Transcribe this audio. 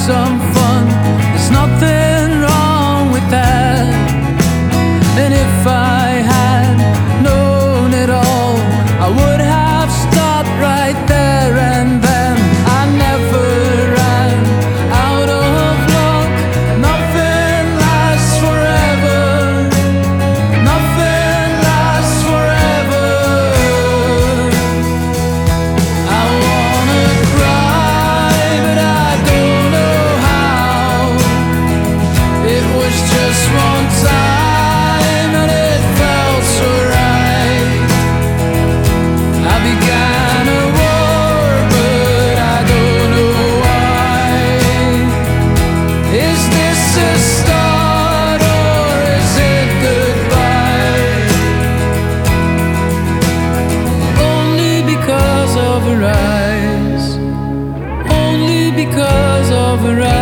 some fun. There's nothing wrong with that. And if I had known it all, I would have stopped right there and then. I never ran out of luck. Nothing lasts forever. Nothing lasts forever. I wanna cry, but I don't know how. It was just one time and it felt so right. I began a war, but I don't know why. Is this a start or is it goodbye? Only because of her eyes. Only because of her eyes.